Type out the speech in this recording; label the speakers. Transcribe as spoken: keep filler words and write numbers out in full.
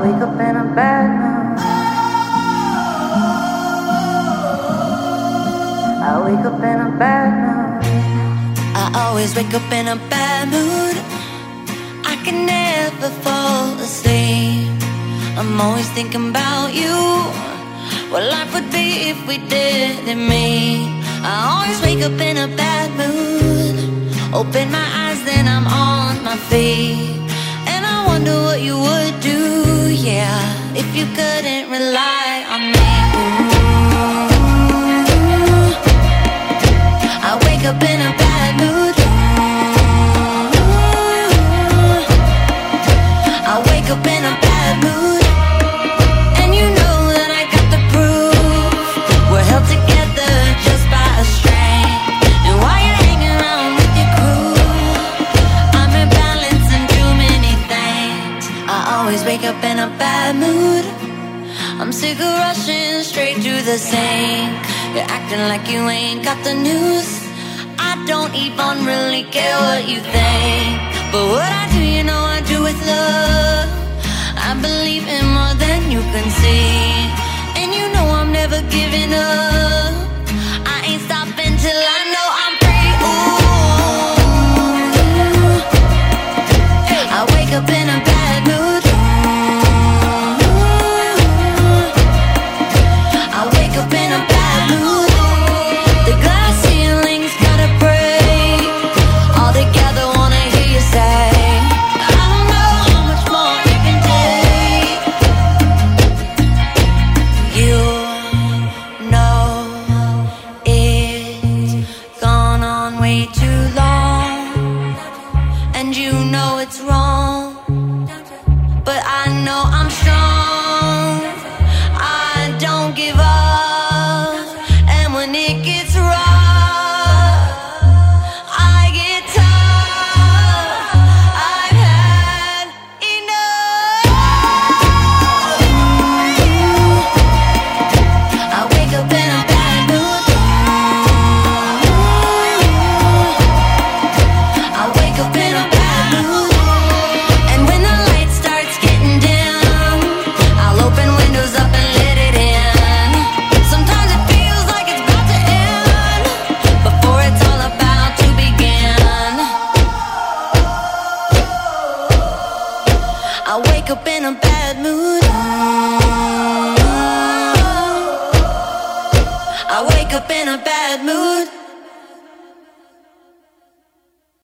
Speaker 1: wake up in a bad mood. I wake up in a bad mood.
Speaker 2: I always wake up in a bad mood. I can never fall asleep. I'm always thinking about you, what life would be if we didn't meet. I always wake up in a bad mood. Open my eyes, then I'm on my feet. And I wonder what you would do, yeah, if you couldn't rely on me. Ooh, I wake up in a bad mood. Ooh, I wake up in a bad mood. And you know that I got the proof. We're held together just by a string. And while you're hanging around with your crew, I'm imbalancing too many things. I always wake up in a bad mood. I'm sick of rushing straight to the sink. You're acting like you ain't got the news. I don't even really care what you think. But what I do, you know I do with love. I believe in more than you can see. And you know I'm never giving up. I ain't stopping till I know I'm free. Ooh, I wake up in a bad mood. I wake up in a bad mood. The glass ceiling's gotta break. All together wanna hear you say, I don't know how much more you can take. You know it's gone on way too long. And you know it's wrong. But I know I'm strong. I don't give up. And when it gets rough, I get tough. I've had enough. I wake up in a bad mood. I wake up in a bad mood. And when the light starts getting dim, I'll open windows up and let it in. Sometimes it feels like it's about to end before it's all about to begin. I wake up in a bad